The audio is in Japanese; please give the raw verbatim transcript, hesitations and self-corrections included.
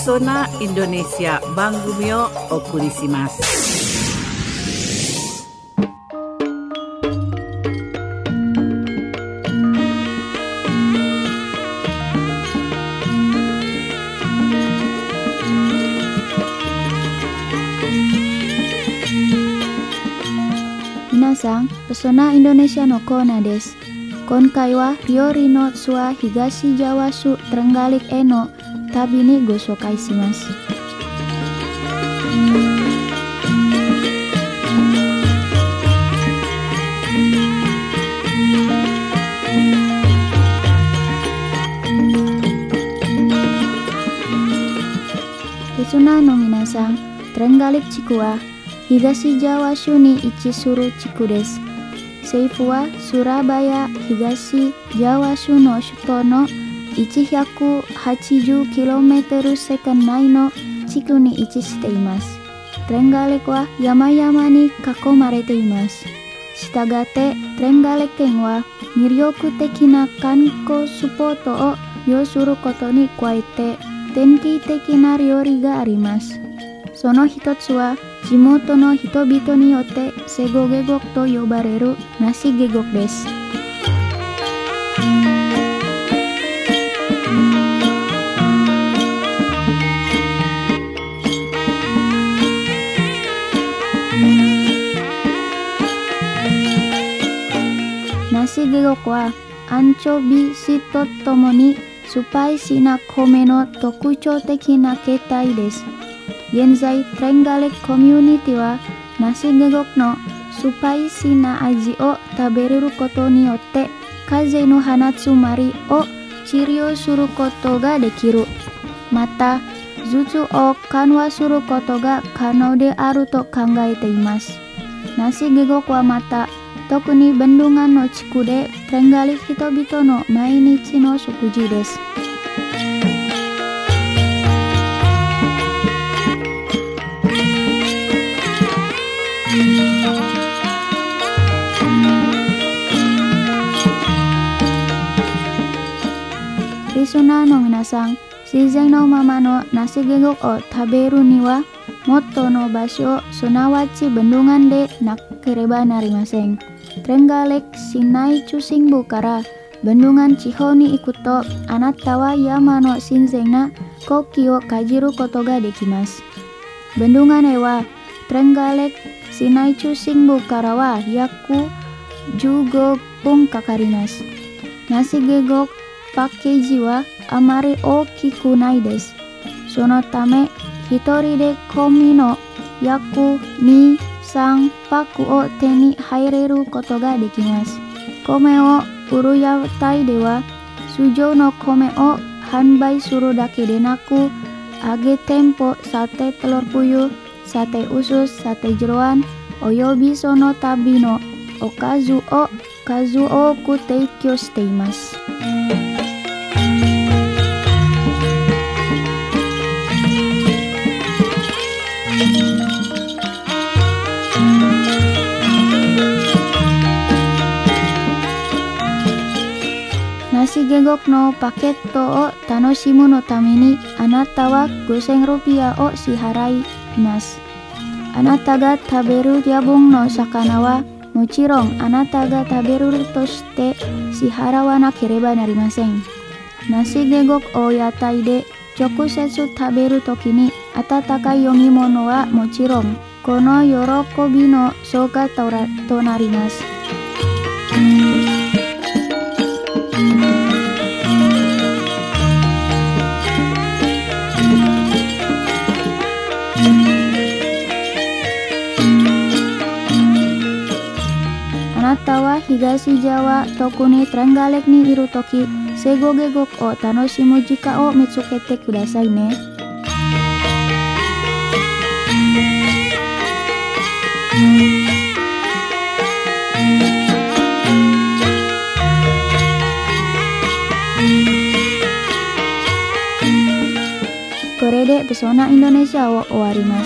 Pesona Indonesia Bangumi o okurishimasu. Minasan, Pesona Indonesia no Kona desu. Konkai wa Ryori no Tsuwa Higashi Jawa su Trenggalek e no tabi ni gosokai shimasu. Pesona no minasan, Trenggalek chiku wa Higashi Jawa shu ni Ichizuru chiku desu. Seifu wa Surabaya Higashi Jawa shu no shuto noせんひゃくはちじゅうキロメートルセカン内の地区に位置しています。トレンガレクは山々に囲まれています。したがってトレンガレ県は魅力的な観光スポットを要することに加えて典型的な料理があります。その一つは地元の人々によってセゴゲゴクと呼ばれるナシゲゴクです。ナシゲゴクはアンチョビシとともにスパイシーな米の特徴的な形態です。現在、トレンガレクコミュニティはナシゲゴクのスパイシーな味を食べれることによって風邪の鼻詰まりを治療することができる。また、頭痛を緩和することが可能であると考えています。ナシゲゴクはまた、特にベンドンガンの地区でトレンガレク人々の毎日の食事です。リスナーの皆さん、自然のままのナシゲゴクを食べるには、元の場所、すなわちベンドンガンでなければなりません。トレンガレク市内中心部からベンドンガン地方に行くと、あなたは山の新鮮な空気を感じることができます。ベンドンガンへはトレンガレク市内中心部からは約じゅうごふんかかります。ナシゲゴクパッケージはあまり大きくないです。そのため、一人で米の約に、さんパックを手に入れることができます。米を売る屋台では、通常の米を販売するだけでなく、揚げ天ぽ、サテテロプユ、サテウス、サテジェロアン、およびその他のおかずを数多く提供しています。ナシゲゴクのパケットを楽しむのためにあなたはごせんルピアを支払います。あなたが食べる夜分の魚はもちろんあなたが食べるとして支払わなければなりません。ナシゲゴクを屋台で直接食べるときに温かい飲み物はもちろんこの喜びの消化となります。あなたは東ジャワ、特にトレンガレクにいるとき、セゴゲゴクを楽しむ時間を見つけてくださいね。これでペソナインドネシアを終わります。